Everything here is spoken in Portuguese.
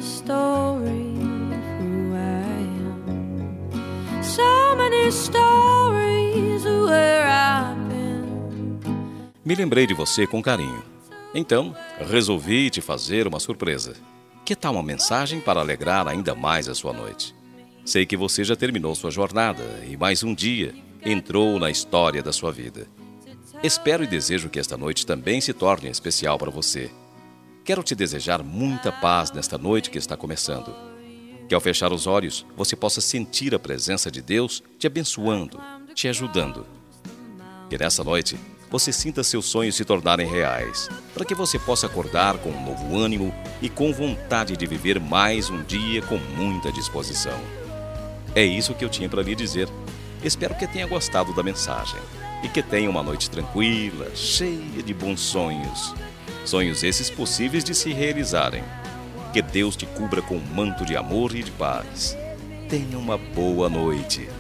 story of who I am. So many stories of where I've been. Me lembrei de você com carinho. Então, resolvi te fazer uma surpresa. Que tal uma mensagem para alegrar ainda mais a sua noite? Sei que você já terminou sua jornada e mais um dia entrou na história da sua vida. Espero e desejo que esta noite também se torne especial para você. Quero te desejar muita paz nesta noite que está começando. Que ao fechar os olhos, você possa sentir a presença de Deus te abençoando, te ajudando. Que nessa noite, você sinta seus sonhos se tornarem reais, para que você possa acordar com um novo ânimo e com vontade de viver mais um dia com muita disposição. É isso que eu tinha para lhe dizer. Espero que tenha gostado da mensagem e que tenha uma noite tranquila, cheia de bons sonhos. Sonhos esses possíveis de se realizarem. Que Deus te cubra com um manto de amor e de paz. Tenha uma boa noite.